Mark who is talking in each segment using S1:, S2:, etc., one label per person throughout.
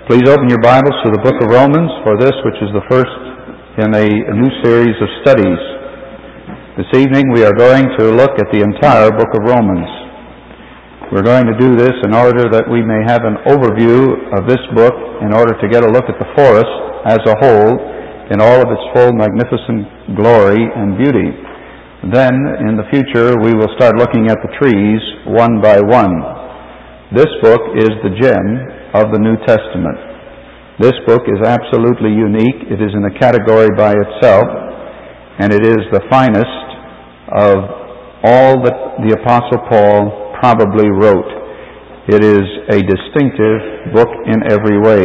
S1: Please open your Bibles to the book of Romans, for this, which is the first in a new series of studies. This evening we are going to look at the entire book of Romans. We're going to do this in order that we may have an overview of this book, in order to get a look at the forest as a whole in all of its full magnificent glory and beauty. Then, in the future, we will start looking at the trees one by one. This book is the gem of the New Testament. This book is absolutely unique. It is in a category by itself, and it is the finest of all that the Apostle Paul probably wrote. It is a distinctive book in every way.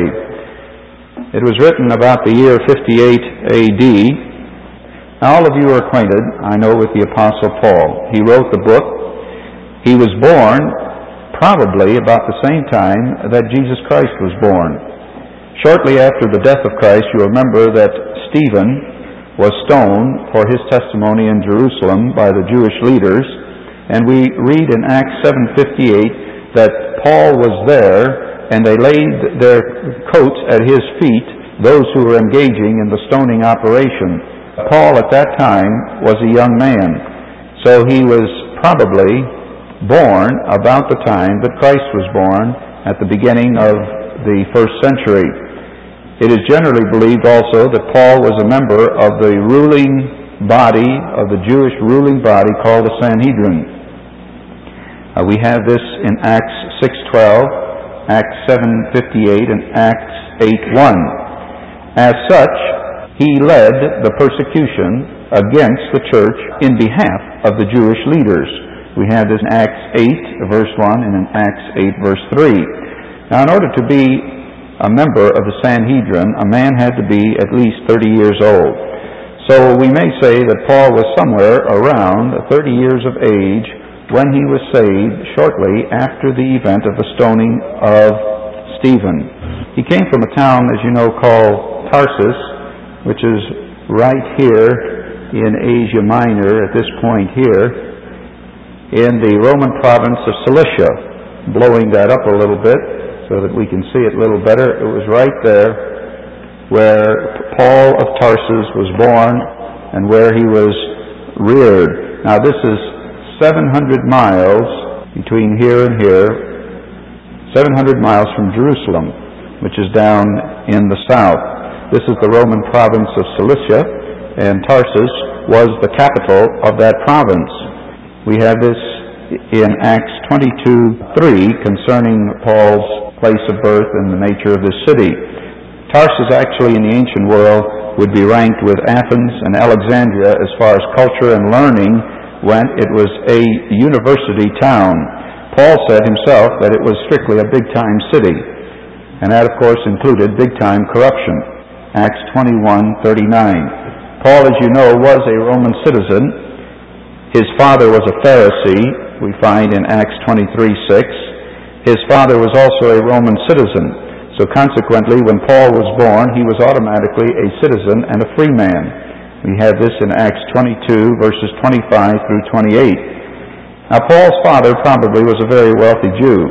S1: It was written about the year 58 A.D. Now, all of you are acquainted, I know, with the Apostle Paul. He wrote the book. He was born probably about the same time that Jesus Christ was born. Shortly after the death of Christ, you remember that Stephen was stoned for his testimony in Jerusalem by the Jewish leaders, and we read in Acts 7:58 that Paul was there, and they laid their coats at his feet, those who were engaging in the stoning operation. Paul at that time was a young man, so he was probably born about the time that Christ was born, at the beginning of the first century. It is generally believed also that Paul was a member of the ruling body, of the Jewish ruling body called the Sanhedrin. We have this in Acts 6:12, Acts 7:58, and Acts 8:1. As such, he led the persecution against the church in behalf of the Jewish leaders. We have this in Acts 8, verse 1, and in Acts 8, verse 3. Now, in order to be a member of the Sanhedrin, a man had to be at least 30 years old. So we may say that Paul was somewhere around 30 years of age when he was saved, shortly after the event of the stoning of Stephen. He came from a town, as you know, called Tarsus, which is right here in Asia Minor at this point here, in the Roman province of Cilicia. Blowing that up a little bit so that we can see it a little better, it was right there where Paul of Tarsus was born and where he was reared. Now, this is 700 miles between here and here, 700 miles from Jerusalem, which is down in the south. This is the Roman province of Cilicia, and Tarsus was the capital of that province. We have this in Acts 22:3 concerning Paul's place of birth and the nature of this city. Tarsus actually in the ancient world would be ranked with Athens and Alexandria as far as culture and learning went. It was a university town. Paul said himself that it was strictly a big-time city, and that of course included big-time corruption. Acts 21:39. Paul, as you know, was a Roman citizen. His father was a Pharisee, we find in Acts 23:6. His father was also a Roman citizen. So consequently, when Paul was born, he was automatically a citizen and a free man. We have this in Acts 22, verses 25 through 28. Now, Paul's father probably was a very wealthy Jew.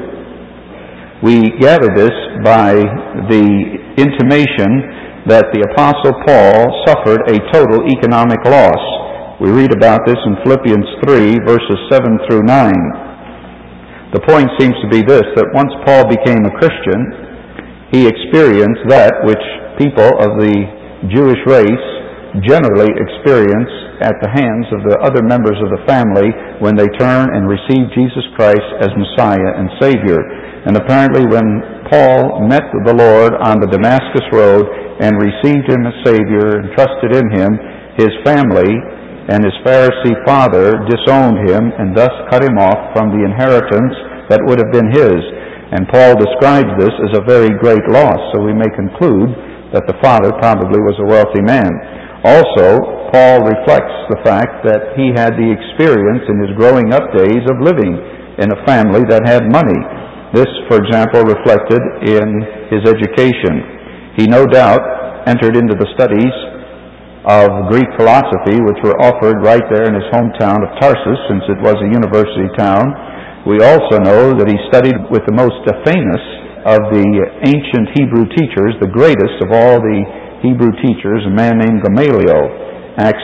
S1: We gather this by the intimation that the Apostle Paul suffered a total economic loss. We read about this in Philippians 3, verses 7 through 9. The point seems to be this, that once Paul became a Christian, he experienced that which people of the Jewish race generally experience at the hands of the other members of the family when they turn and receive Jesus Christ as Messiah and Savior. And apparently when Paul met the Lord on the Damascus Road and received Him as Savior and trusted in Him, his family and his Pharisee father disowned him and thus cut him off from the inheritance that would have been his. And Paul describes this as a very great loss, so we may conclude that the father probably was a wealthy man. Also, Paul reflects the fact that he had the experience in his growing up days of living in a family that had money. This, for example, reflected in his education. He no doubt entered into the studies of Greek philosophy, which were offered right there in his hometown of Tarsus, since it was a university town. We also know that he studied with the most famous of the ancient Hebrew teachers, the greatest of all the Hebrew teachers, a man named Gamaliel, Acts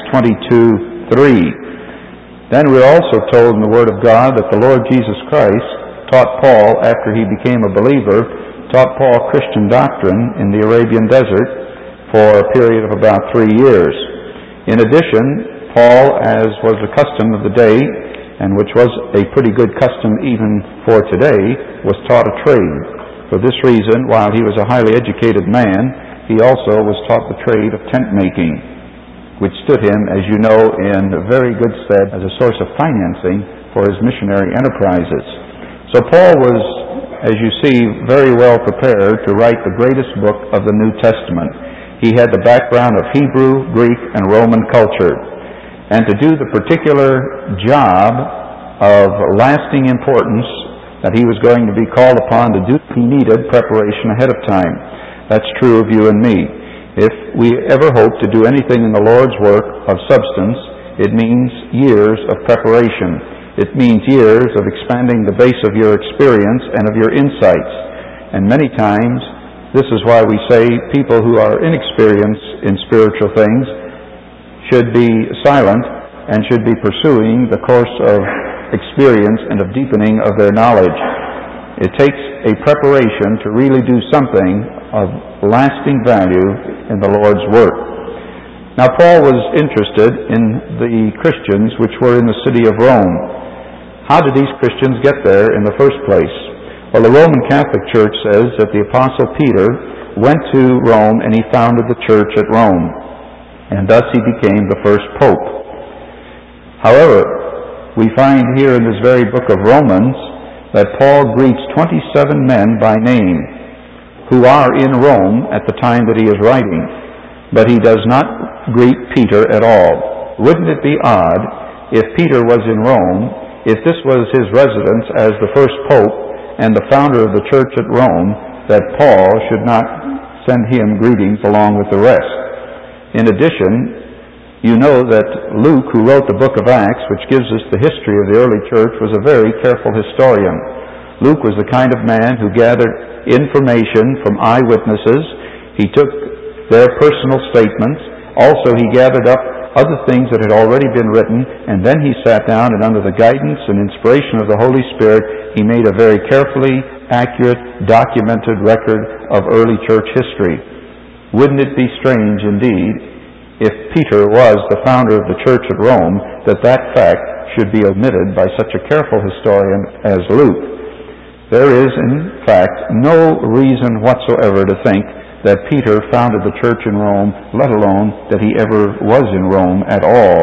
S1: 22:3. Then we're also told in the Word of God that the Lord Jesus Christ taught Paul, after he became a believer, taught Paul Christian doctrine in the Arabian desert for a period of about 3 years. In addition, Paul, as was the custom of the day, and which was a pretty good custom even for today, was taught a trade. For this reason, while he was a highly educated man, he also was taught the trade of tent making, which stood him, as you know, in very good stead as a source of financing for his missionary enterprises. So Paul was, as you see, very well prepared to write the greatest book of the New Testament. He had the background of Hebrew, Greek, and Roman culture. And to do the particular job of lasting importance that he was going to be called upon to do, he needed preparation ahead of time. That's true of you and me. If we ever hope to do anything in the Lord's work of substance, it means years of preparation. It means years of expanding the base of your experience and of your insights. And many times, this is why we say people who are inexperienced in spiritual things should be silent and should be pursuing the course of experience and of deepening of their knowledge. It takes a preparation to really do something of lasting value in the Lord's work. Now, Paul was interested in the Christians which were in the city of Rome. How did these Christians get there in the first place? Well, the Roman Catholic Church says that the Apostle Peter went to Rome and he founded the church at Rome, and thus he became the first pope. However, we find here in this very book of Romans that Paul greets 27 men by name who are in Rome at the time that he is writing, but he does not greet Peter at all. Wouldn't it be odd if Peter was in Rome, if this was his residence as the first pope and the founder of the church at Rome, that Paul should not send him greetings along with the rest? In addition, you know that Luke, who wrote the book of Acts, which gives us the history of the early church, was a very careful historian. Luke was the kind of man who gathered information from eyewitnesses. He took their personal statements. Also, he gathered up other things that had already been written, and then he sat down and under the guidance and inspiration of the Holy Spirit, he made a very carefully accurate, documented record of early church history. Wouldn't it be strange indeed if Peter was the founder of the church at Rome, that fact should be omitted by such a careful historian as Luke? There is, in fact, no reason whatsoever to think that Peter founded the church in Rome, let alone that he ever was in Rome at all.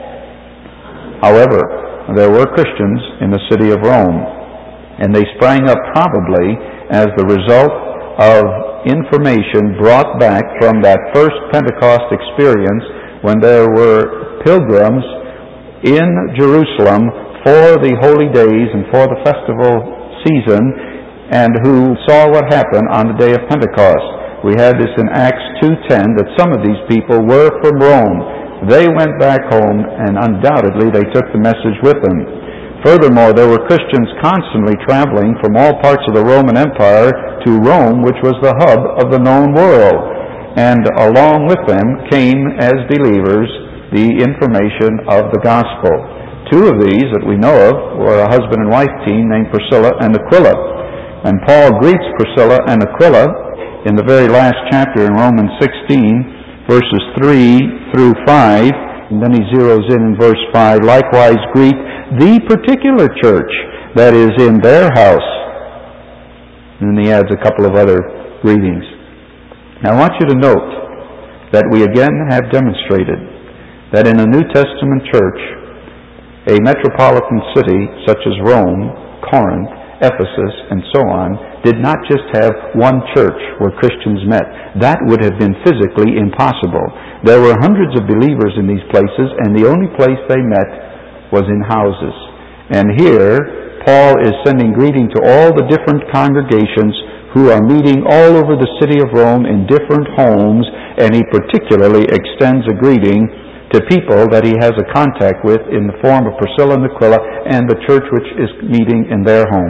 S1: However, there were Christians in the city of Rome, and they sprang up probably as the result of information brought back from that first Pentecost experience when there were pilgrims in Jerusalem for the holy days and for the festival season, and who saw what happened on the day of Pentecost. We had this in Acts 2:10, that some of these people were from Rome. They went back home, and undoubtedly they took the message with them. Furthermore, there were Christians constantly traveling from all parts of the Roman Empire to Rome, which was the hub of the known world. And along with them came, as believers, the information of the gospel. Two of these that we know of were a husband and wife team named Priscilla and Aquila. And Paul greets Priscilla and Aquila in the very last chapter in Romans 16, verses 3 through 5. And then he zeroes in verse 5, likewise greet the particular church that is in their house. And then he adds a couple of other greetings. Now I want you to note that we again have demonstrated that in a New Testament church, a metropolitan city such as Rome, Corinth, Ephesus, and so on, did not just have one church where Christians met. That would have been physically impossible. There were hundreds of believers in these places, and the only place they met was in houses. And here, Paul is sending greeting to all the different congregations who are meeting all over the city of Rome in different homes, and he particularly extends a greeting to people that he has a contact with in the form of Priscilla and Aquila and the church which is meeting in their homes.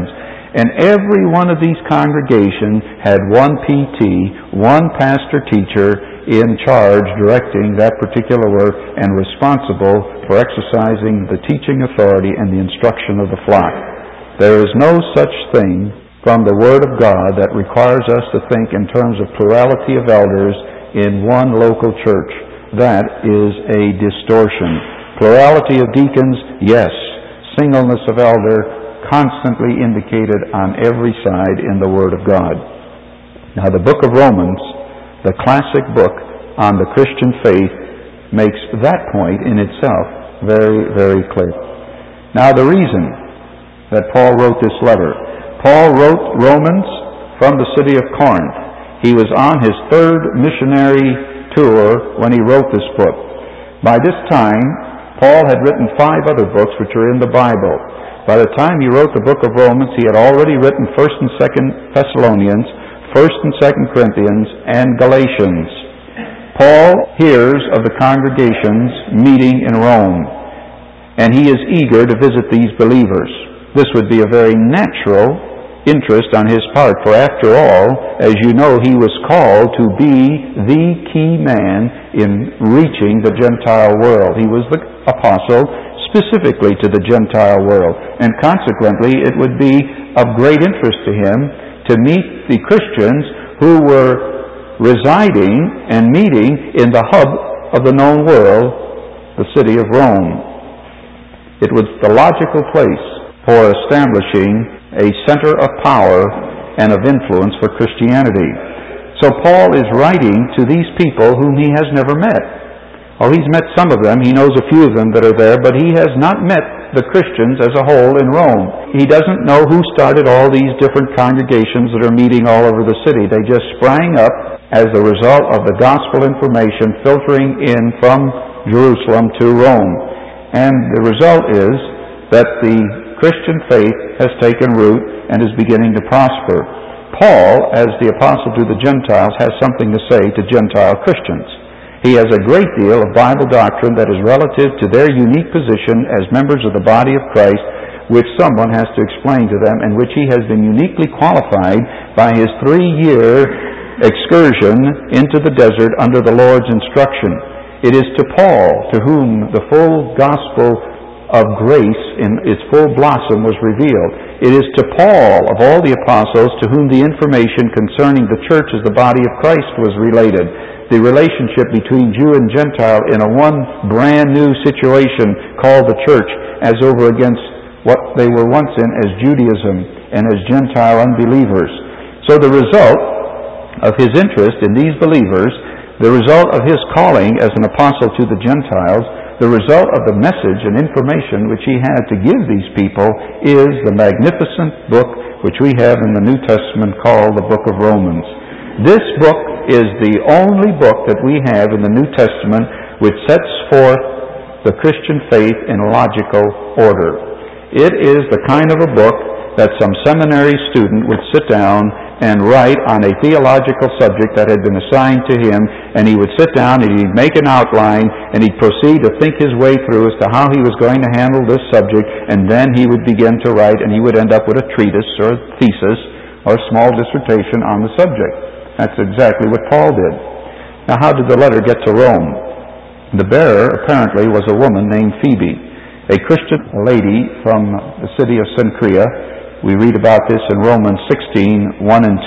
S1: And every one of these congregations had one PT, one pastor-teacher in charge directing that particular work and responsible for exercising the teaching authority and the instruction of the flock. There is no such thing from the Word of God that requires us to think in terms of plurality of elders in one local church. That is a distortion. Plurality of deacons, yes. Singleness of elder, constantly indicated on every side in the Word of God. Now the book of Romans, the classic book on the Christian faith, makes that point in itself very, very clear. Now the reason that Paul wrote this letter. Paul wrote Romans from the city of Corinth. He was on his third missionary tour when he wrote this book. By this time, Paul had written 5 other books which are in the Bible. By the time he wrote the book of Romans, he had already written 1st and 2nd Thessalonians, 1st and 2nd Corinthians, and Galatians. Paul hears of the congregations meeting in Rome, and he is eager to visit these believers. This would be a very natural interest on his part, for after all, as you know, he was called to be the key man in reaching the Gentile world. He was the apostle specifically to the Gentile world, and consequently it would be of great interest to him to meet the Christians who were residing and meeting in the hub of the known world, the city of Rome. It was the logical place for establishing a center of power and of influence for Christianity. So Paul is writing to these people whom he has never met. Oh, he's met some of them. He knows a few of them that are there, but he has not met the Christians as a whole in Rome. He doesn't know who started all these different congregations that are meeting all over the city. They just sprang up as a result of the gospel information filtering in from Jerusalem to Rome. And the result is that the Christian faith has taken root and is beginning to prosper. Paul, as the apostle to the Gentiles, has something to say to Gentile Christians. He has a great deal of Bible doctrine that is relative to their unique position as members of the body of Christ, which someone has to explain to them, and which he has been uniquely qualified by his 3-year excursion into the desert under the Lord's instruction. It is to Paul to whom the full gospel of grace in its full blossom was revealed. It is to Paul, of all the apostles, to whom the information concerning the church as the body of Christ was related. The relationship between Jew and Gentile in a one brand new situation called the church, as over against what they were once in as Judaism and as Gentile unbelievers. So the result of his interest in these believers, the result of his calling as an apostle to the Gentiles, the result of the message and information which he had to give these people is the magnificent book which we have in the New Testament called the book of Romans. This book is the only book that we have in the New Testament which sets forth the Christian faith in logical order. It is the kind of a book that some seminary student would sit down and write on a theological subject that had been assigned to him, and he would sit down and he'd make an outline and he'd proceed to think his way through as to how he was going to handle this subject, and then he would begin to write, and he would end up with a treatise or a thesis or a small dissertation on the subject. That's exactly what Paul did. Now, how did the letter get to Rome? The bearer apparently was a woman named Phoebe, a Christian lady from the city of Cenchrea. We read about this in Romans 16, 1 and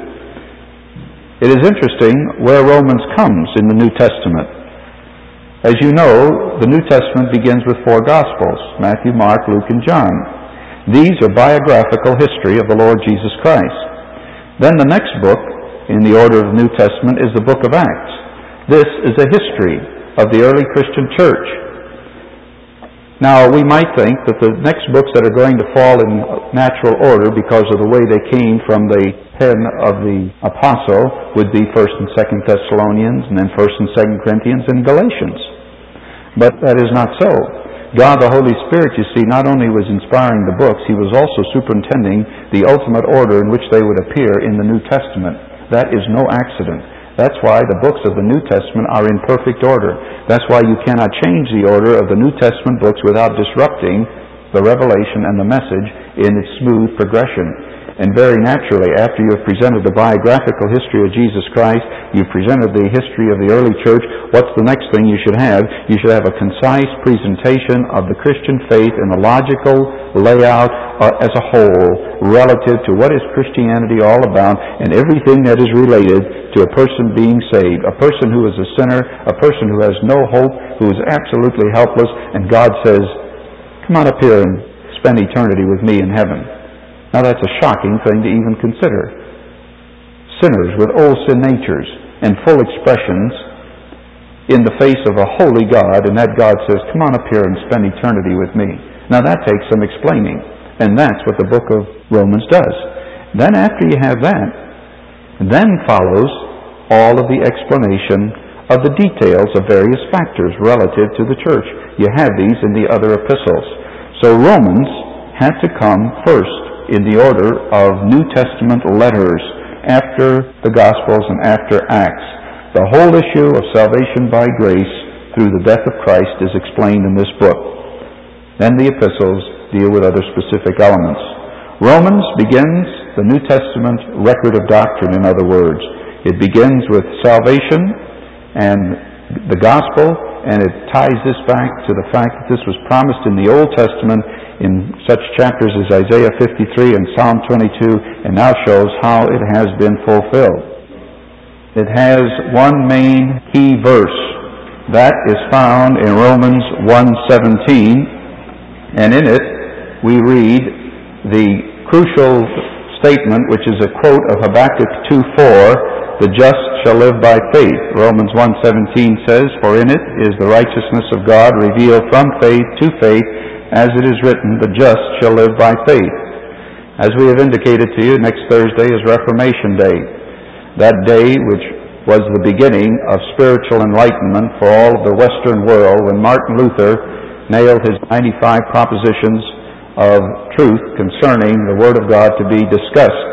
S1: 2. It is interesting where Romans comes in the New Testament. As you know, the New Testament begins with 4 Gospels, Matthew, Mark, Luke, and John. These are biographical history of the Lord Jesus Christ. Then the next book in the order of the New Testament is the book of Acts. This is a history of the early Christian church. Now, we might think that the next books that are going to fall in natural order because of the way they came from the pen of the apostle would be 1st and 2nd Thessalonians, and then 1st and 2nd Corinthians, and Galatians. But that is not so. God, the Holy Spirit, you see, not only was inspiring the books, He was also superintending the ultimate order in which they would appear in the New Testament. That is no accident. That's why the books of the New Testament are in perfect order. That's why you cannot change the order of the New Testament books without disrupting the revelation and the message in its smooth progression. And very naturally, after you have presented the biographical history of Jesus Christ, you've presented the history of the early church, what's the next thing you should have? You should have a concise presentation of the Christian faith in a logical layout as a whole, relative to what is Christianity all about, and everything that is related to a person being saved, a person who is a sinner, a person who has no hope, who is absolutely helpless, and God says, come on up here and spend eternity with me in heaven. Now that's a shocking thing to even consider. Sinners with old sin natures and full expressions in the face of a holy God, and that God says, come on up here and spend eternity with me. Now that takes some explaining, and that's what the book of Romans does. Then after you have that, then follows all of the explanation of the details of various factors relative to the church. You have these in the other epistles. So Romans had to come first in the order of New Testament letters after the Gospels and after Acts. The whole issue of salvation by grace through the death of Christ is explained in this book. Then the epistles deal with other specific elements. Romans begins the New Testament record of doctrine, in other words. It begins with salvation and the gospel, and it ties this back to the fact that this was promised in the Old Testament in such chapters as Isaiah 53 and Psalm 22, and now shows how it has been fulfilled. It has one main key verse. That is found in Romans 1:17, and in it we read the crucial statement, which is a quote of Habakkuk 2:4, the just shall live by faith. Romans 1:17 says, for in it is the righteousness of God revealed from faith to faith, as it is written, the just shall live by faith. As we have indicated to you, next Thursday is Reformation Day. That day which was the beginning of spiritual enlightenment for all of the Western world, when Martin Luther nailed his 95 propositions of truth concerning the Word of God to be discussed.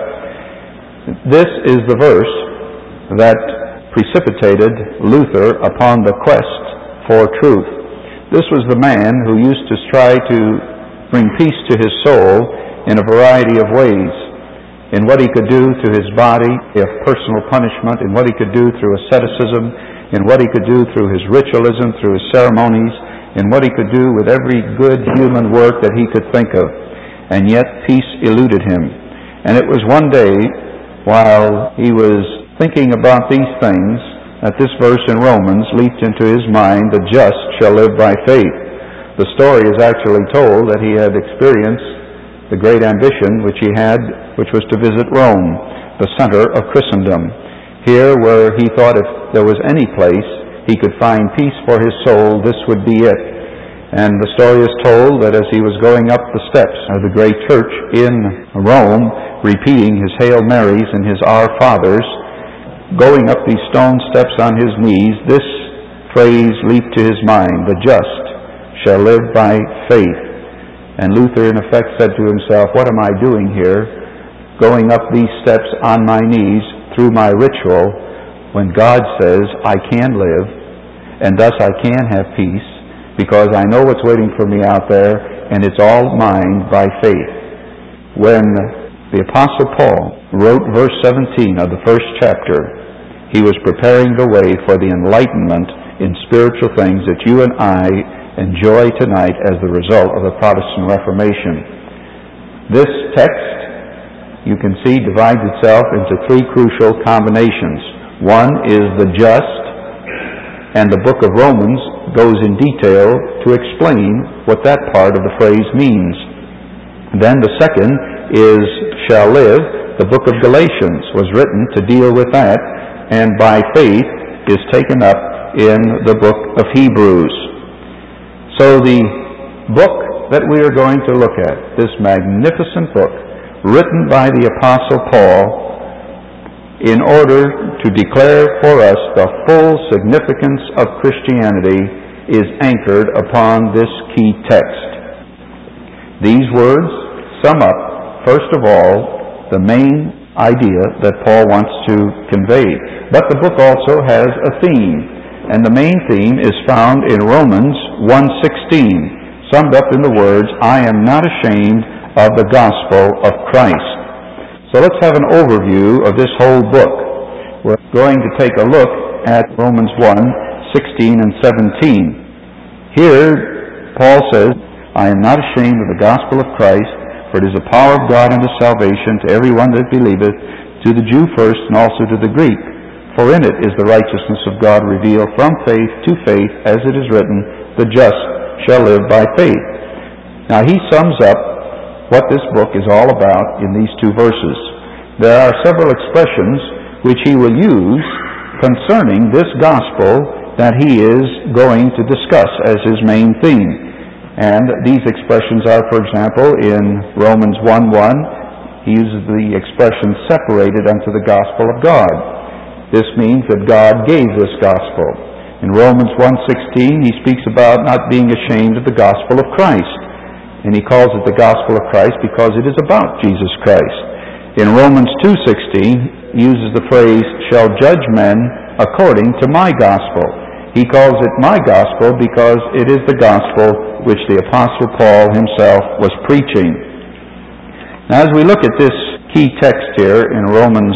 S1: This is the verse that precipitated Luther upon the quest for truth. This was the man who used to try to bring peace to his soul in a variety of ways, in what he could do to his body if personal punishment, in what he could do through asceticism, in what he could do through his ritualism, through his ceremonies, in what he could do with every good human work that he could think of. And yet peace eluded him. And it was one day, while he was thinking about these things, that this verse in Romans leaped into his mind, the just shall live by faith. The story is actually told that he had experienced the great ambition which he had, which was to visit Rome, the center of Christendom. Here, where he thought if there was any place he could find peace for his soul, this would be it. And the story is told that as he was going up the steps of the great church in Rome, repeating his Hail Marys and his Our Fathers, going up these stone steps on his knees, this phrase leaped to his mind, the just shall live by faith. And Luther in effect said to himself, what am I doing here, going up these steps on my knees through my ritual, when God says I can live, and thus I can have peace, because I know what's waiting for me out there, and it's all mine by faith. When the Apostle Paul wrote verse 17 of the first chapter, he was preparing the way for the enlightenment in spiritual things that you and I enjoy tonight as the result of the Protestant Reformation. This text, you can see, divides itself into three crucial combinations. One is the just, and the book of Romans goes in detail to explain what that part of the phrase means. Then the second is shall live. The book of Galatians was written to deal with that, and by faith is taken up in the book of Hebrews. So the book that we are going to look at, this magnificent book, written by the Apostle Paul, in order to declare for us the full significance of Christianity, is anchored upon this key text. These words sum up, first of all, the main idea that Paul wants to convey. But the book also has a theme, and the main theme is found in Romans 1:16, summed up in the words, I am not ashamed of the gospel of Christ. So let's have an overview of this whole book. We're going to take a look at Romans 1:16 and 17. Here, Paul says, I am not ashamed of the gospel of Christ, for it is the power of God unto salvation to every one that believeth, to the Jew first and also to the Greek. For in it is the righteousness of God revealed from faith to faith, as it is written, the just shall live by faith. Now he sums up what this book is all about in these two verses. There are several expressions which he will use concerning this gospel that he is going to discuss as his main theme. And these expressions are, for example, in Romans 1:1, he uses the expression separated unto the gospel of God. This means that God gave this gospel. In Romans 1:16, he speaks about not being ashamed of the gospel of Christ. And he calls it the gospel of Christ because it is about Jesus Christ. In Romans 2:16, he uses the phrase, shall judge men according to my gospel. He calls it my gospel because it is the gospel which the Apostle Paul himself was preaching. Now as we look at this key text here in Romans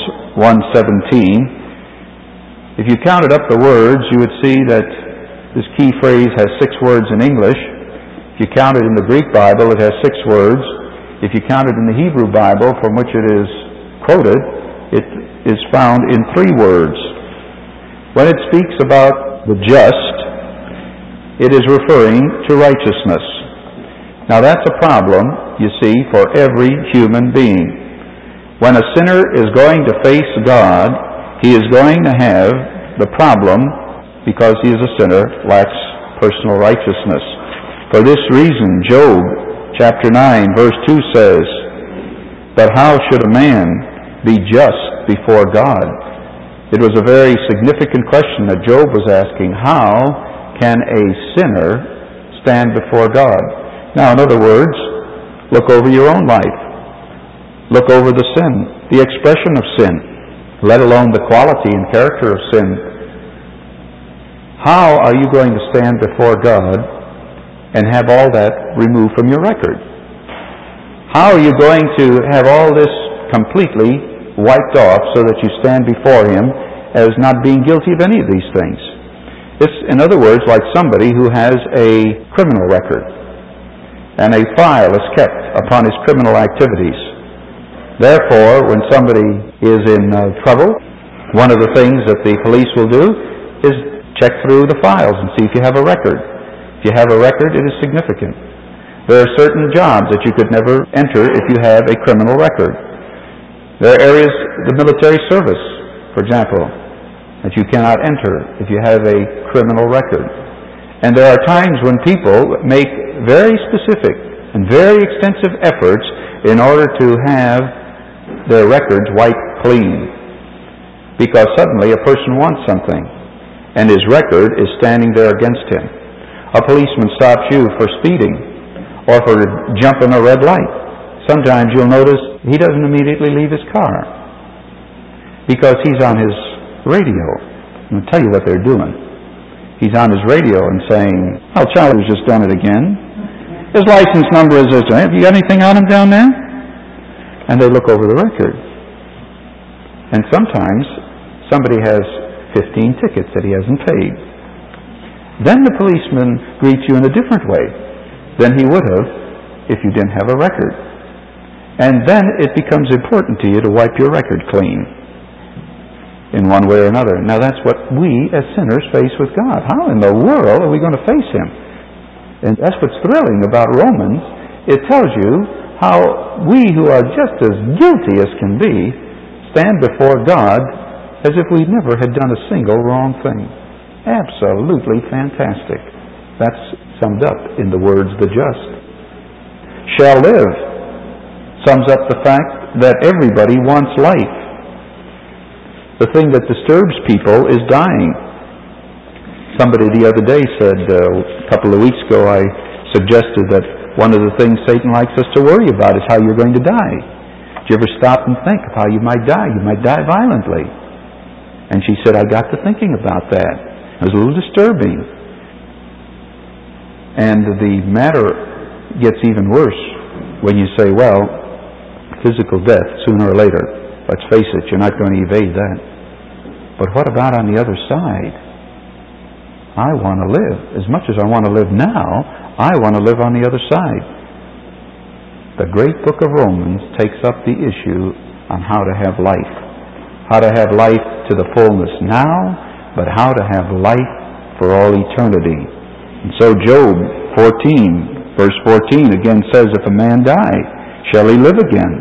S1: 1:17, if you counted up the words, you would see that this key phrase has 6 words in English. If you count it in the Greek Bible, it has 6 words. If you count it in the Hebrew Bible, from which it is quoted, it is found in 3 words. When it speaks about the just, it is referring to righteousness. Now that's a problem, you see, for every human being. When a sinner is going to face God, he is going to have the problem, because he is a sinner, lacks personal righteousness. For this reason, Job chapter 9 verse 2 says, but how should a man be just before God? It was a very significant question that Job was asking. How can a sinner stand before God? Now, in other words, look over your own life. Look over the sin, the expression of sin, let alone the quality and character of sin. How are you going to stand before God and have all that removed from your record? How are you going to have all this completely wiped off so that you stand before him as not being guilty of any of these things? It's, in other words, like somebody who has a criminal record and a file is kept upon his criminal activities. Therefore, when somebody is in trouble, one of the things that the police will do is check through the files and see if you have a record. If you have a record, it is significant. There are certain jobs that you could never enter if you have a criminal record. There are areas, the military service, for example, that you cannot enter if you have a criminal record. And there are times when people make very specific and very extensive efforts in order to have their records wiped clean. Because suddenly a person wants something, and his record is standing there against him. A policeman stops you for speeding or for jumping a red light. Sometimes you'll notice he doesn't immediately leave his car because he's on his radio. I'll tell you what they're doing. He's on his radio and saying, oh, Charlie's just done it again. His license number is this. Have you got anything on him down there? And they look over the record. And sometimes somebody has 15 tickets that he hasn't paid. Then the policeman greets you in a different way than he would have if you didn't have a record. And then it becomes important to you to wipe your record clean in one way or another. Now that's what we as sinners face with God. How in the world are we going to face him? And that's what's thrilling about Romans. It tells you how we who are just as guilty as can be stand before God as if we never had done a single wrong thing. Absolutely fantastic. That's summed up in the words, the just shall live. Sums up the fact that everybody wants life. The thing that disturbs people is dying. Somebody the other day said, a couple of weeks ago, I suggested that one of the things Satan likes us to worry about is how you're going to die. Do you ever stop and think of how you might die? You might die violently. And she said, I got to thinking about that. It was a little disturbing. And the matter gets even worse when you say, well, physical death sooner or later. Let's face it, you're not going to evade that. But what about on the other side? I want to live. As much as I want to live now, I want to live on the other side. The great book of Romans takes up the issue on how to have life. How to have life to the fullness now, but how to have life for all eternity. And so Job 14, verse 14 again says, if a man die, shall he live again?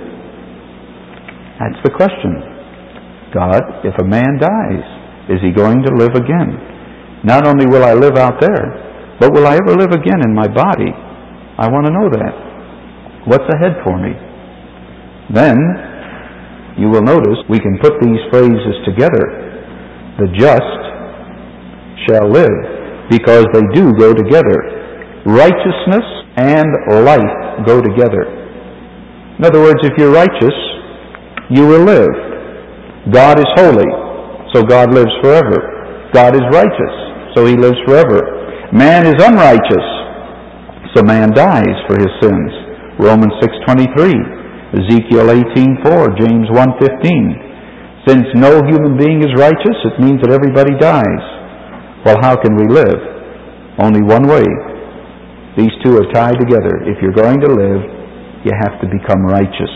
S1: That's the question. God, if a man dies, is he going to live again? Not only will I live out there, but will I ever live again in my body? I want to know that. What's ahead for me? Then, you will notice we can put these phrases together. The just shall live, because they do go together. Righteousness and life go together. In other words, if you're righteous, you will live. God is holy, so God lives forever. God is righteous, so He lives forever. Man is unrighteous, so man dies for his sins. Romans 6:23, Ezekiel 18:4, James 1:15. Since no human being is righteous, it means that everybody dies. Well, how can we live? Only one way. These two are tied together. If you're going to live, you have to become righteous.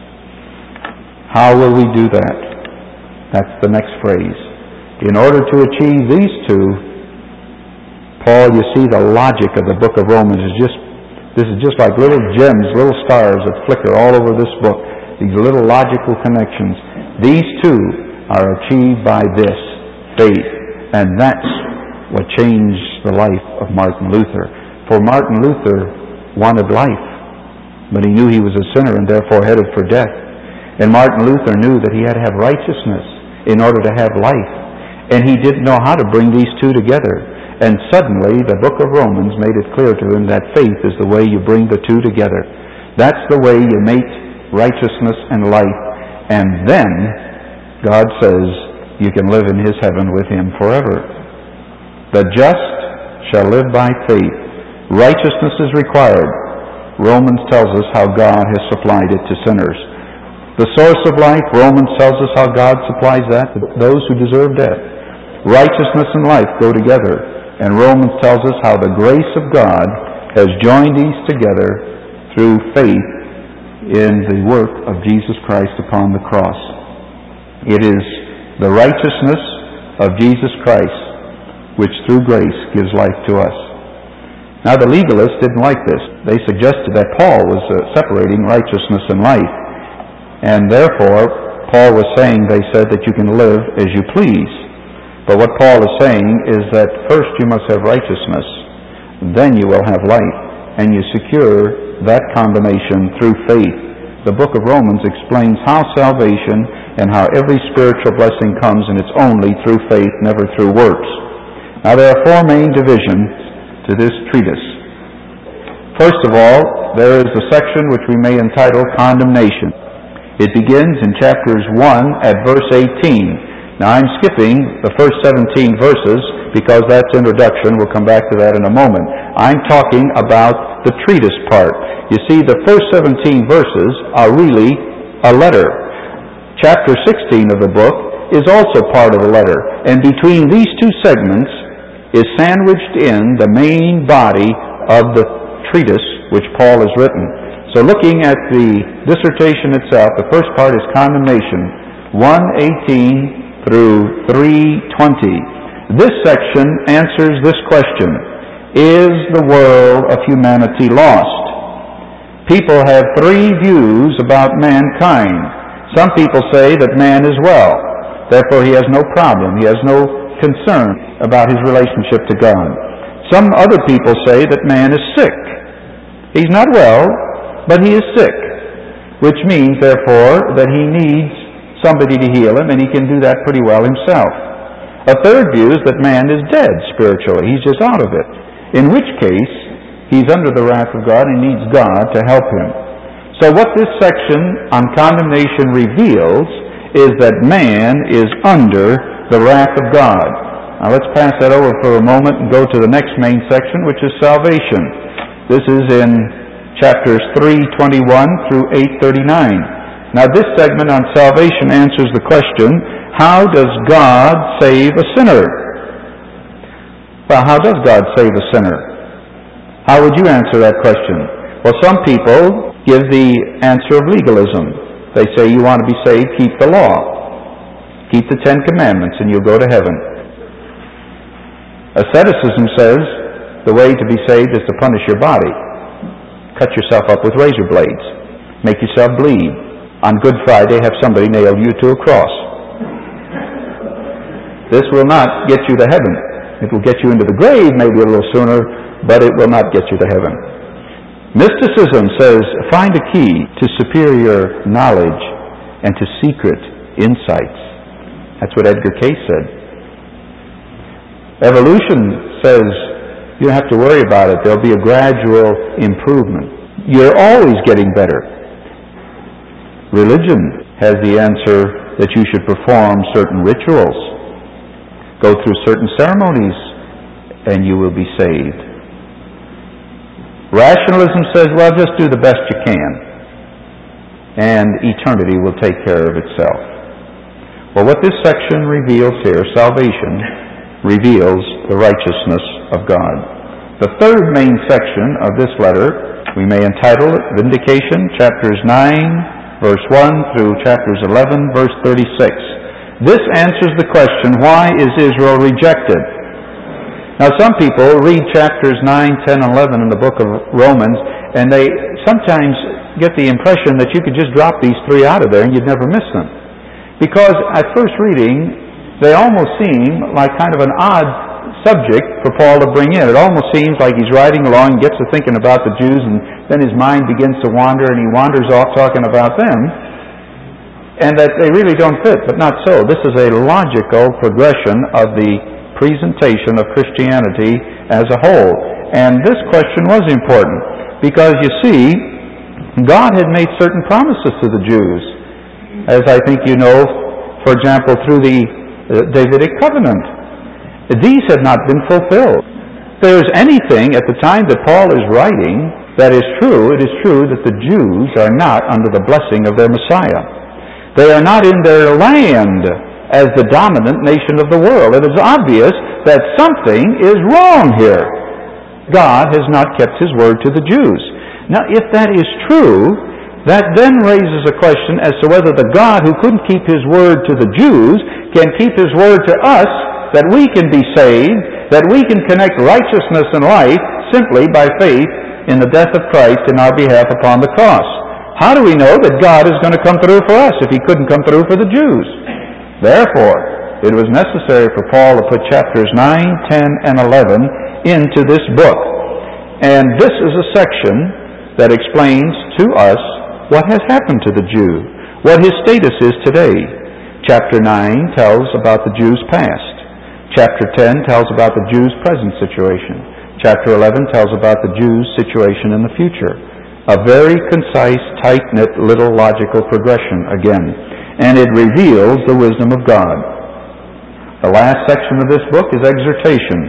S1: How will we do that? That's the next phrase. In order to achieve these two, Paul, you see the logic of the book of Romans this is just like little gems, little stars that flicker all over this book. These little logical connections. These two are achieved by this, faith. And that's what changed the life of Martin Luther. For Martin Luther wanted life, but he knew he was a sinner and therefore headed for death. And Martin Luther knew that he had to have righteousness in order to have life. And he didn't know how to bring these two together. And suddenly, the book of Romans made it clear to him that faith is the way you bring the two together. That's the way you make righteousness and life. And then, God says, you can live in His heaven with Him forever. The just shall live by faith. Righteousness is required. Romans tells us how God has supplied it to sinners. The source of life, Romans tells us how God supplies that to those who deserve death. Righteousness and life go together. And Romans tells us how the grace of God has joined these together through faith in the work of Jesus Christ upon the cross. It is the righteousness of Jesus Christ which through grace gives life to us. Now the legalists didn't like this. They suggested that Paul was separating righteousness and life. And therefore, Paul was saying, they said, that you can live as you please. But what Paul is saying is that first you must have righteousness, then you will have life, and you secure that combination through faith. The book of Romans explains how salvation and how every spiritual blessing comes, and it's only through faith, never through works. Now there are four main divisions to this treatise. First of all, there is a section which we may entitle condemnation. It begins in chapters 1 at verse 18. Now I'm skipping the first 17 verses because that's introduction. We'll come back to that in a moment. I'm talking about the treatise part. You see, the first 17 verses are really a letter. Chapter 16 of the book is also part of a letter. And between these two segments is sandwiched in the main body of the treatise which Paul has written. So looking at the dissertation itself, the first part is condemnation, 1:18 through 3:20. This section answers this question: is the world of humanity lost? People have three views about mankind. Some people say that man is well, therefore he has no problem, he has no concern about his relationship to God. Some other people say that man is sick. He's not well, but he is sick, which means, therefore, that he needs somebody to heal him, and he can do that pretty well himself. A third view is that man is dead spiritually. He's just out of it. In which case, he's under the wrath of God and needs God to help him. So what this section on condemnation reveals is that man is under the wrath of God. Now let's pass that over for a moment and go to the next main section, which is salvation. This is in chapters 3:21 through 8:39. Now this segment on salvation answers the question, how does God save a sinner? Well, how does God save a sinner? How would you answer that question? Well, some people give the answer of legalism. They say you want to be saved, keep the law. Keep the 10 Commandments and you'll go to heaven. Asceticism says the way to be saved is to punish your body. Cut yourself up with razor blades. Make yourself bleed. On Good Friday, have somebody nail you to a cross. This will not get you to heaven. It will get you into the grave maybe a little sooner, but it will not get you to heaven. Mysticism says, find a key to superior knowledge and to secret insights. That's what Edgar Cayce said. Evolution says, you don't have to worry about it. There'll be a gradual improvement. You're always getting better. Religion has the answer that you should perform certain rituals, go through certain ceremonies, and you will be saved. Rationalism says, well, just do the best you can, and eternity will take care of itself. Well, what this section reveals here, salvation, reveals the righteousness of God. The third main section of this letter, we may entitle it Vindication, chapters 9, verse 1 through chapters 11, verse 36. This answers the question, why is Israel rejected? Now, some people read chapters 9, 10, and 11 in the book of Romans, and they sometimes get the impression that you could just drop these three out of there and you'd never miss them. Because at first reading, they almost seem like kind of an odd subject for Paul to bring in. It almost seems like he's riding along and gets to thinking about the Jews, and then his mind begins to wander, and he wanders off talking about them, and that they really don't fit, but not so. This is a logical progression of the presentation of Christianity as a whole. And this question was important because, you see, God had made certain promises to the Jews, as I think you know, for example, through the Davidic covenant. These had not been fulfilled. If there is anything at the time that Paul is writing that is true, it is true that the Jews are not under the blessing of their Messiah. They are not in their land as the dominant nation of the world. It is obvious that something is wrong here. God has not kept His word to the Jews. Now, if that is true, that then raises a question as to whether the God who couldn't keep His word to the Jews can keep His word to us, that we can be saved, that we can connect righteousness and life simply by faith in the death of Christ in our behalf upon the cross. How do we know that God is going to come through for us if He couldn't come through for the Jews? Therefore, it was necessary for Paul to put chapters 9, 10, and 11 into this book. And this is a section that explains to us what has happened to the Jew, what his status is today. Chapter 9 tells about the Jews' past. Chapter 10 tells about the Jews' present situation. Chapter 11 tells about the Jews' situation in the future. A very concise, tight-knit little logical progression again. And it reveals the wisdom of God. The last section of this book is exhortation,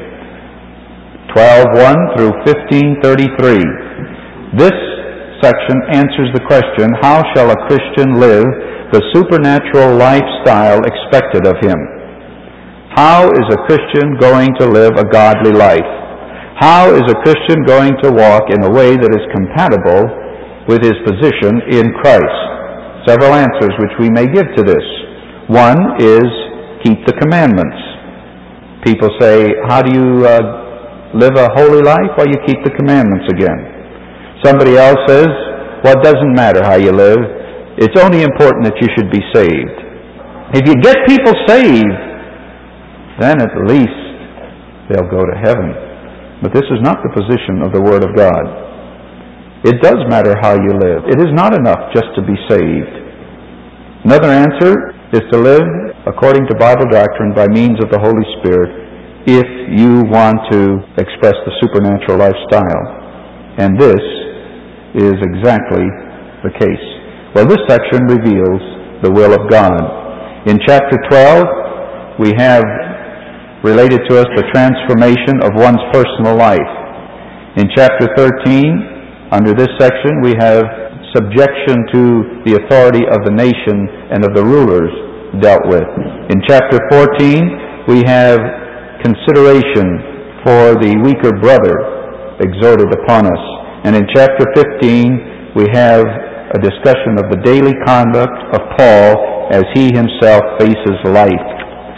S1: 12:1 through 15:33. This section answers the question, how shall a Christian live the supernatural lifestyle expected of him? How is a Christian going to live a godly life? How is a Christian going to walk in a way that is compatible with his position in Christ? Several answers which we may give to this. One is, keep the commandments. People say, how do you live a holy life? Well, you keep the commandments again. Somebody else says, well, it doesn't matter how you live. It's only important that you should be saved. If you get people saved, then at least they'll go to heaven. But this is not the position of the Word of God. It does matter how you live. It is not enough just to be saved. Another answer is to live according to Bible doctrine by means of the Holy Spirit if you want to express the supernatural lifestyle. And this is exactly the case. Well, this section reveals the will of God. In chapter 12, we have related to us the transformation of one's personal life. In chapter 13, under this section, we have subjection to the authority of the nation and of the rulers dealt with. In chapter 14, we have consideration for the weaker brother exhorted upon us. And in chapter 15, we have a discussion of the daily conduct of Paul as he himself faces life.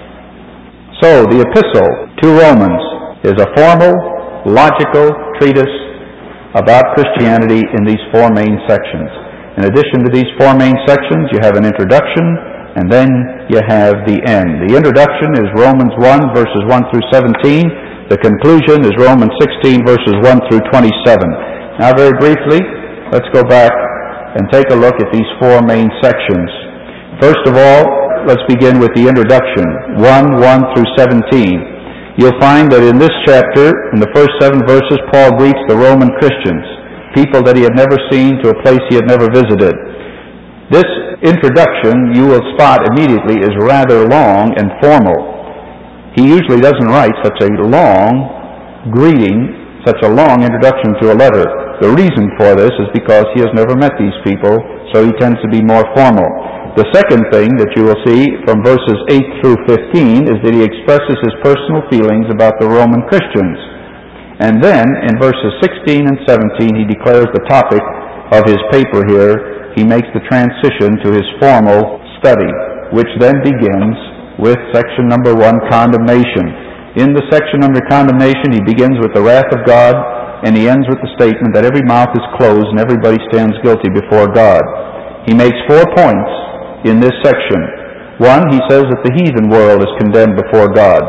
S1: So, the epistle to Romans is a formal, logical treatise about Christianity in these four main sections. In addition to these four main sections, you have an introduction, and then you have the end. The introduction is Romans 1, verses 1 through 17. The conclusion is Romans 16, verses 1 through 27. Now, very briefly, let's go back and take a look at these four main sections. First of all, let's begin with the introduction, 1 through 17. You'll find that in this chapter, in the first 7 verses, Paul greets the Roman Christians, people that he had never seen to a place he had never visited. This introduction, you will spot immediately, is rather long and formal. He usually doesn't write such a long greeting, such a long introduction to a letter. The reason for this is because he has never met these people, so he tends to be more formal. The second thing that you will see from verses 8 through 15 is that he expresses his personal feelings about the Roman Christians. And then, in verses 16 and 17, he declares the topic of his paper here. He makes the transition to his formal study, which then begins with section number 1, condemnation. In the section under condemnation, he begins with the wrath of God, and he ends with the statement that every mouth is closed and everybody stands guilty before God. He makes 4 points in this section. 1, he says that the heathen world is condemned before God.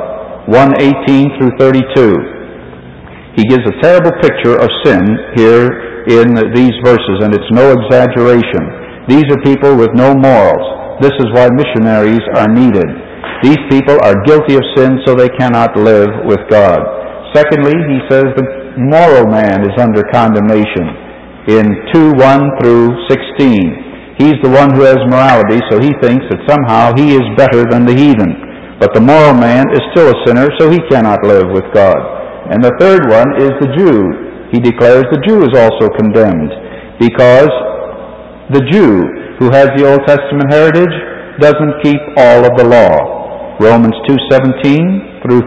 S1: 1:18 through 32. He gives a terrible picture of sin here in these verses, and it's no exaggeration. These are people with no morals. This is why missionaries are needed. These people are guilty of sin, so they cannot live with God. Secondly, he says the moral man is under condemnation in 2:1 through 16. He's the one who has morality, so he thinks that somehow he is better than the heathen. But the moral man is still a sinner, so he cannot live with God. And the third one is the Jew. He declares the Jew is also condemned, because the Jew who has the Old Testament heritage doesn't keep all of the law. Romans 2:17 through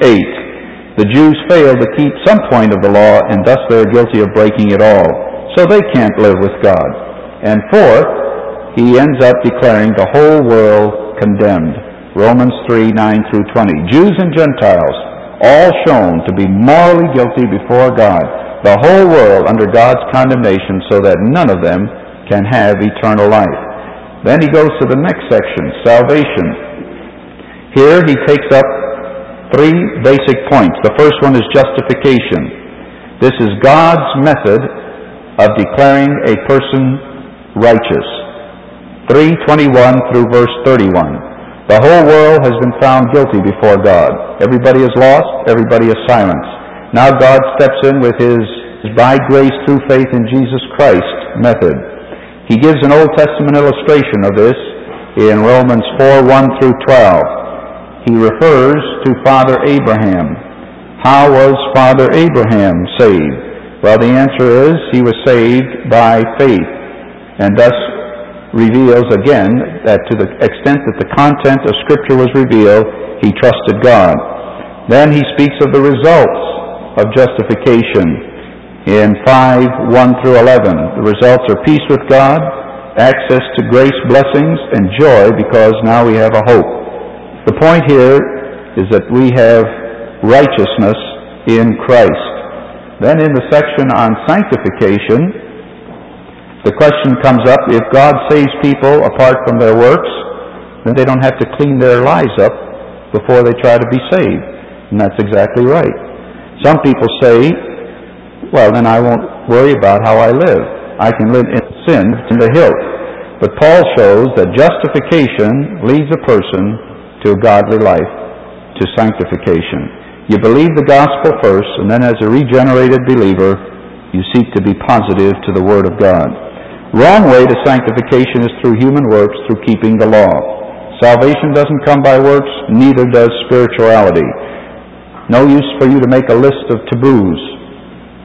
S1: 3:8. The Jews fail to keep some point of the law, and thus they're guilty of breaking it all. So they can't live with God. And fourth, he ends up declaring the whole world condemned. Romans 3:9 through 20. Jews and Gentiles, all shown to be morally guilty before God. The whole world under God's condemnation, so that none of them can have eternal life. Then he goes to the next section, salvation. Here he takes up 3 basic points. The first one is justification. This is God's method of declaring a person righteous. 3:21 through verse 31. The whole world has been found guilty before God. Everybody is lost, everybody is silenced. Now God steps in with his by grace through faith in Jesus Christ method. He gives an Old Testament illustration of this in Romans 4:1 through 12. He refers to Father Abraham. How was Father Abraham saved? Well, the answer is he was saved by faith, and thus reveals again that to the extent that the content of Scripture was revealed, he trusted God. Then he speaks of the results of justification in 5:1 through 11. The results are peace with God, access to grace blessings, and joy because now we have a hope. The point here is that we have righteousness in Christ. Then in the section on sanctification, the question comes up, if God saves people apart from their works, then they don't have to clean their lives up before they try to be saved. And that's exactly right. Some people say, well, then I won't worry about how I live. I can live in sin in the hilt. But Paul shows that justification leads a person to a godly life, to sanctification. You believe the gospel first, and then as a regenerated believer, you seek to be positive to the Word of God. Wrong way to sanctification is through human works, through keeping the law. Salvation doesn't come by works, neither does spirituality. No use for you to make a list of taboos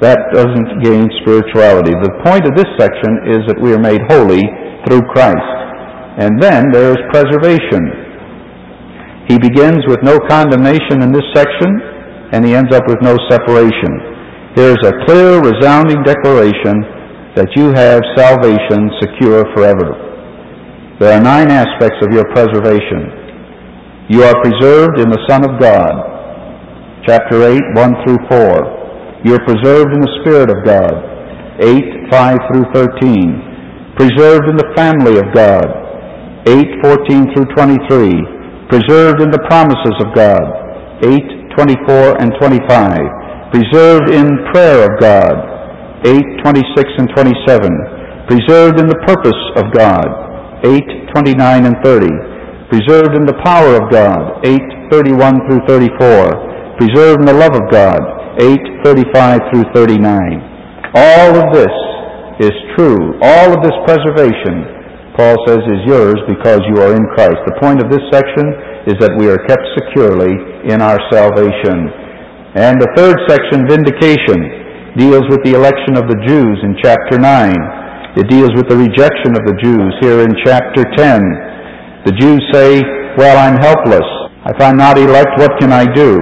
S1: that doesn't gain spirituality. The point of this section is that we are made holy through Christ. And then there is preservation. He begins with no condemnation in this section, and he ends up with no separation. There is a clear, resounding declaration that you have salvation secure forever. There are 9 aspects of your preservation. You are preserved in the Son of God. Chapter 8, 1 through 4. You are preserved in the Spirit of God. 8, 5 through 13. Preserved in the family of God. 8, 14 through 23. Preserved in the promises of God. 8, 24 and 25. Preserved in prayer of God. 8, 26 and 27. Preserved in the purpose of God. 8, 29 and 30. Preserved in the power of God. 8, 31 through 34. Preserved in the love of God. 8, 35 through 39. All of this is true. All of this preservation, Paul says, is yours because you are in Christ. The point of this section is that we are kept securely in our salvation. And the third section, vindication, deals with the election of the Jews in chapter 9. It deals with the rejection of the Jews here in chapter 10. The Jews say, well, I'm helpless. If I'm not elect, what can I do?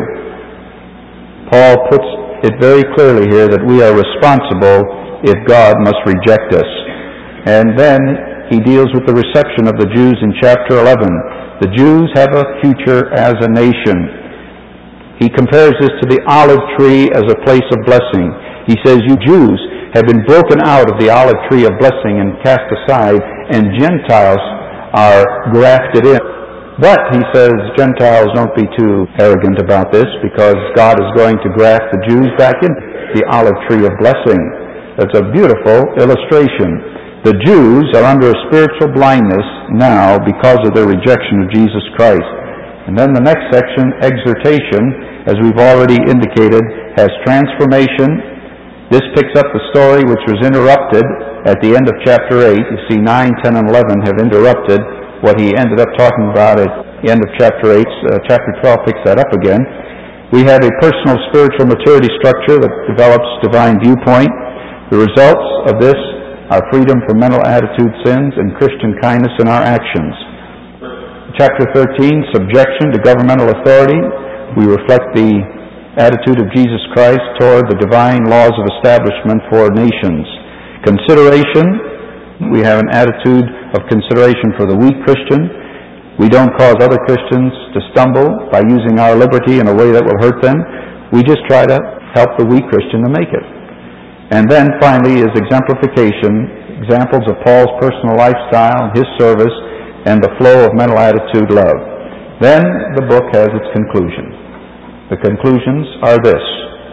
S1: Paul puts it very clearly here that we are responsible if God must reject us. And then he deals with the reception of the Jews in chapter 11. The Jews have a future as a nation. He compares this to the olive tree as a place of blessing. He says, you Jews have been broken out of the olive tree of blessing and cast aside, and Gentiles are grafted in. But, he says, Gentiles, don't be too arrogant about this, because God is going to graft the Jews back into the olive tree of blessing. That's a beautiful illustration. The Jews are under a spiritual blindness now because of their rejection of Jesus Christ. And then the next section, exhortation, as we've already indicated, has transformation. This picks up the story which was interrupted at the end of chapter 8. You see, 9, 10, and 11 have interrupted what he ended up talking about at the end of chapter 8. Chapter 12 picks that up again. We have a personal spiritual maturity structure that develops divine viewpoint. The results of this are freedom from mental attitude sins and Christian kindness in our actions. Chapter 13, subjection to governmental authority. We reflect the attitude of Jesus Christ toward the divine laws of establishment for nations. Consideration. We have an attitude of consideration for the weak Christian. We don't cause other Christians to stumble by using our liberty in a way that will hurt them. We just try to help the weak Christian to make it. And then finally is exemplification, examples of Paul's personal lifestyle, his service, and the flow of mental attitude love. Then the book has its conclusion. The conclusions are this.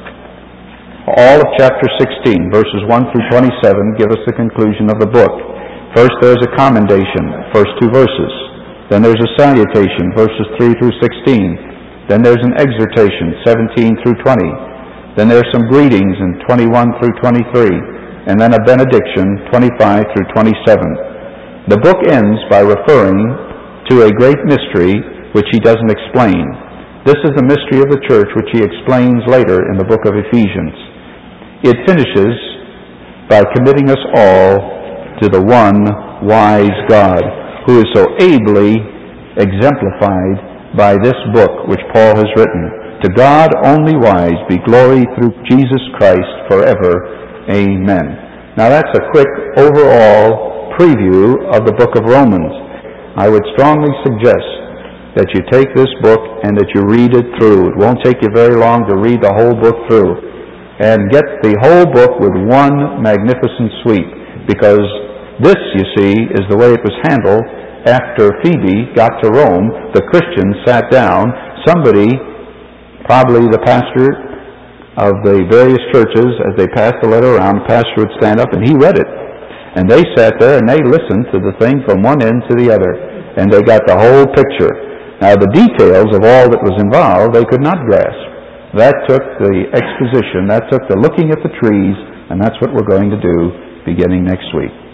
S1: All of chapter 16, verses 1 through 27, give us the conclusion of the book. First, there's a commendation, first 2 verses. Then there's a salutation, verses 3 through 16. Then there's an exhortation, 17 through 20. Then there's some greetings in 21 through 23. And then a benediction, 25 through 27. The book ends by referring to a great mystery which he doesn't explain. This is the mystery of the church which he explains later in the book of Ephesians. It finishes by committing us all to the one wise God, who is so ably exemplified by this book which Paul has written. To God only wise be glory through Jesus Christ forever. Amen. Now that's a quick overall preview of the book of Romans. I would strongly suggest that you take this book and that you read it through. It won't take you very long to read the whole book through. And get the whole book with one magnificent sweep, because this, you see, is the way it was handled after Phoebe got to Rome. The Christians sat down. Somebody, probably the pastor of the various churches, as they passed the letter around, the pastor would stand up and he read it. And they sat there and they listened to the thing from one end to the other. And they got the whole picture. Now the details of all that was involved they could not grasp. That took the exposition, that took the looking at the trees, and that's what we're going to do beginning next week.